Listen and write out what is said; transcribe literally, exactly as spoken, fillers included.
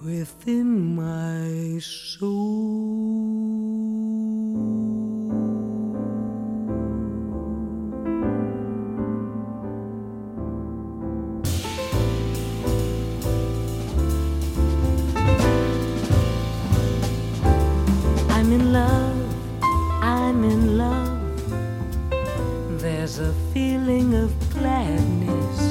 within my soul. I'm in love, I'm in love. There's a feeling of gladness